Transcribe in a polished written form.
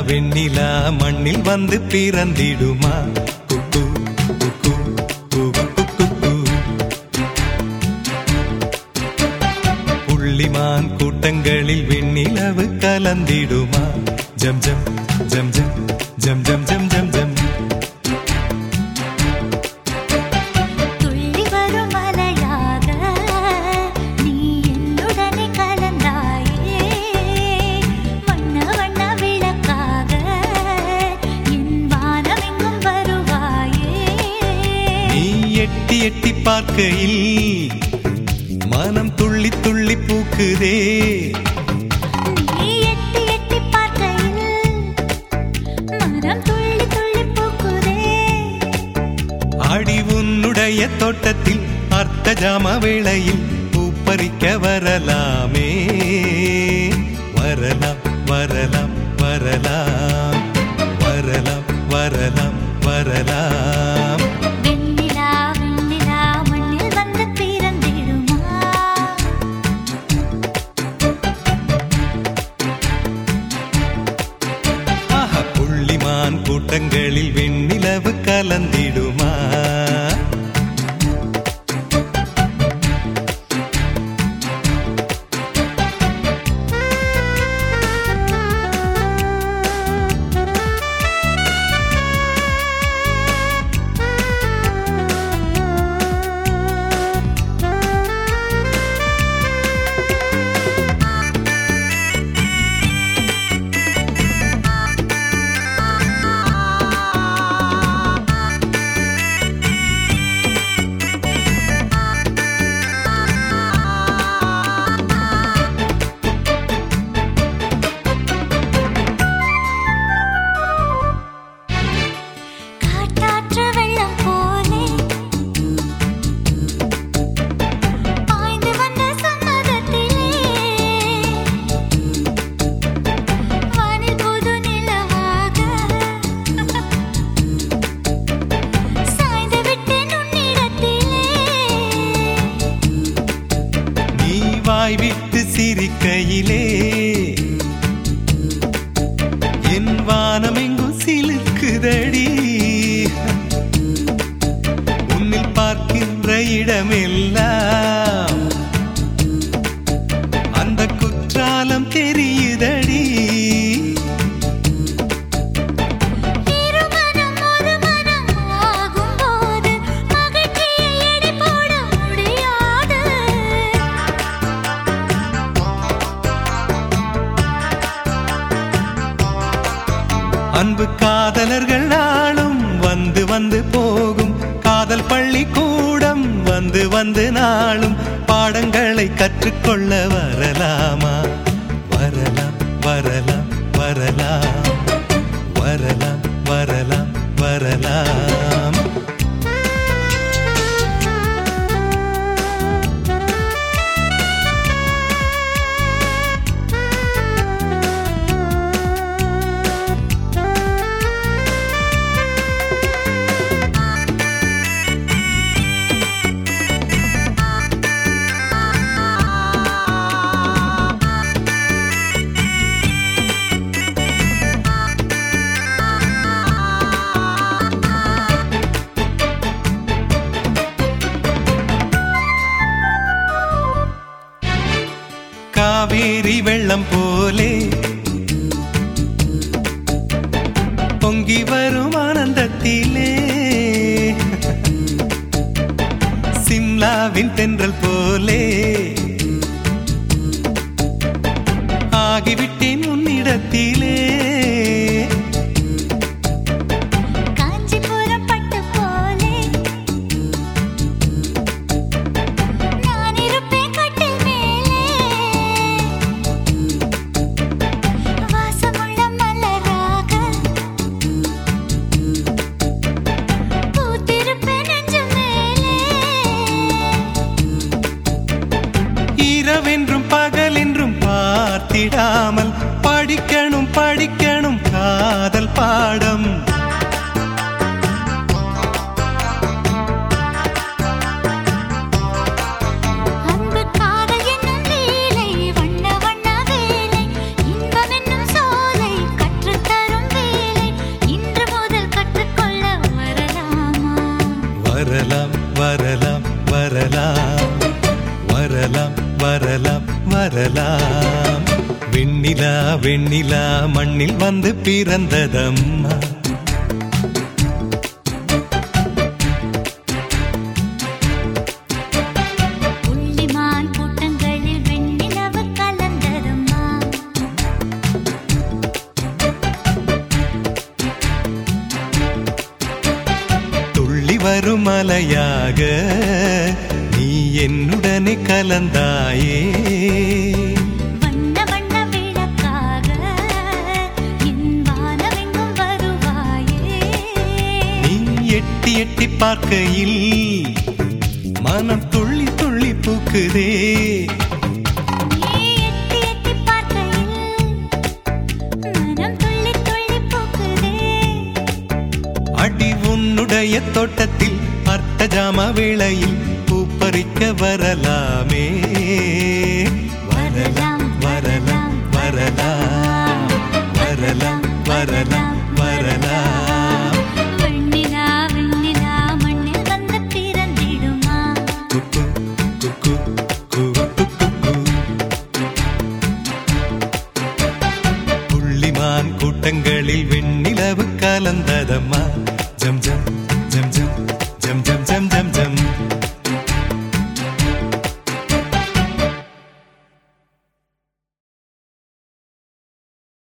வெண்ணிலா மண்ணில் வந்து பிறந்திடுமா? குக்கு குக்கு குக்கு. புள்ளிமான் கூட்டங்களில் வெண்ணிலவு கலந்திடுமா? ஜம் ஜம் ஜம் ஜம் ஜம் ஜம் ஜம் ஜம் ஜம். எட்டி எட்டி பார்க்கையில் மனம் துள்ளி துள்ளி பூக்குதே. எட்டி எட்டி பார்க்கையில் மனம் துள்ளி துள்ளி பூக்குதே. ஆடி உன்னுடைய தோட்டத்தில் அர்த்த ஜாம வேளையில் பூப்பறிக்க வரலாமே. வரலாம் வரலாம் வரலாம் வரலாம் வரலாம் வரலாம். கூட்டங்களில் வெண்ணிலவு கலந்திடுமா? வாய் விட்டு சிரிக்கையிலே என் வானம் எங்கும் சிலுக்குதடி. உன்னில் பார்க்கின்ற இடமெல்லாம் அந்த குற்றாலம் தெரியுதடி. அன்பு காதலர்கள் நாளும் வந்து வந்து போகும். காதல் பள்ளி கூடம் வந்து வந்து நாளும் பாடங்களை கற்றுக்கொள்ள வரலாமா? வரலாம் வரலாம் வரலாம் வரலாம் வரலாம் வரலாம். காவேரி வெள்ளம் போலே பொங்கி வரும் ஆனந்தத்திலே சிம்லாவின் தென்றல் போலே ஆகிவிட்டேன் உன்னிடத்திலே. வரலாம் வரலாம் வரலாம் வரலாம் வரலாம் வரலாம் வெண்ணிலா வெண்ணிலா மண்ணில் வந்து பிறந்ததம்மா புள்ளிமான் கூட்டங்களில் வெண்ணிலவு கலந்ததம்மா துள்ளி வரும் அலையாக நீ என்னுடனே கலந்தாயே வண்ண வண்ண விளக்காக என் வானமெங்கும் வருவாயே நீ எட்டி எட்டி பார்க்கையில் மனம் துள்ளி துள்ளி பூக்குதே நீ எட்டி எட்டி பார்க்கையில் மனம் துள்ளி துள்ளி பூக்குதே அடி உன்னுடைய தோட்டத்தில் அர்த்த ஜாம வேளையில் பூப்பறிக்க வரலாமே வரலாம் வரலாம் வரலாம் வரலாம் வரலாம் வரலாம் வெண்ணிலா வெண்ணிலா மண்ணில் வந்து பிறந்திடுமா குக்கு குக்கு குக்கு குக்கு புள்ளிமான் கூட்டங்களில் வெண்ணிலவு கலந்ததம்மா ஜம் ஜம் ஜம் ஜம் ஜம் ஜம் ஜம் ஜம் ஜம்